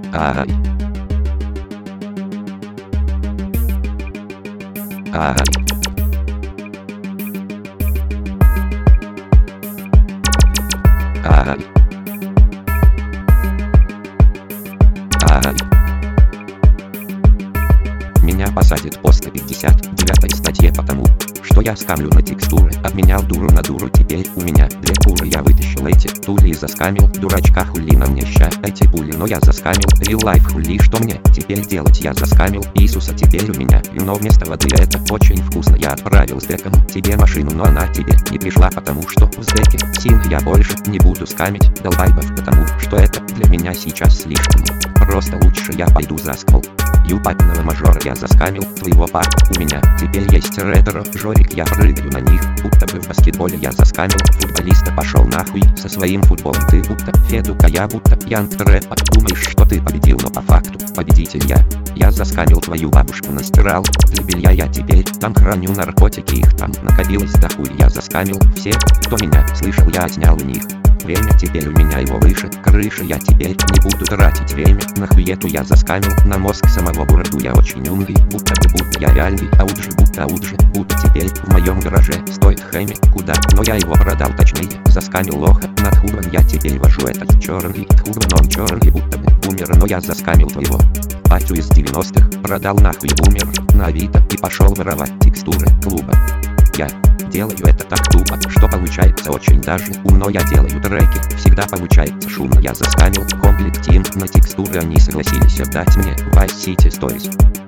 Ай. Ай. Ай. Ай. Меня посадят по 159 статье потому, что я скамлю на текстуры. Обменял дуру на дуру, теперь у меня две куры. Я вытащил эти тули и заскамил. Дурачка хули на мне ща эти пули, но я заскамил. Real life хули, что мне теперь делать? Я заскамил Иисуса, теперь у меня вино вместо воды. Это очень вкусно. Я отправил с деком тебе машину, но она тебе не пришла, потому что в сдеке син. Я больше не буду скамить долбайбов, потому что это для меня сейчас слишком. Просто лучше я пойду за сквал. Папиного мажора я заскамил твоего папу. У меня теперь есть ретро жорик, я прыгаю на них, будто бы в баскетболе я заскамил футболиста. Пошел нахуй со своим футболом, ты будто Федука, я будто Янг Рэпа. Думаешь, что ты победил, но по факту победитель я. Я заскамил твою бабушку, настирал для белья, я теперь там храню наркотики, их там накопилось дохуй. Я заскамил всех, кто меня слышал, я отнял у них время, теперь у меня его выше крыши. Я теперь не буду тратить время на хуету, я заскамил на мозг самого Бураду. Я очень умный, будто я реальный ауджи, будто теперь в моем гараже стоит хэми куда, но я его продал, точнее заскамил лоха над хубом. Я теперь вожу этот черный тхубан, он черный будто бы бумер, но я заскамил твоего батю из 90-х, продал нахуй бумер на Авито и пошел воровать текстуры клуба. Я делаю это так тупо, что получается очень даже умно. Я делаю треки, всегда получается шумно. Я заскамил комплект тим на текстуры, они согласились отдать мне Vice City Stories.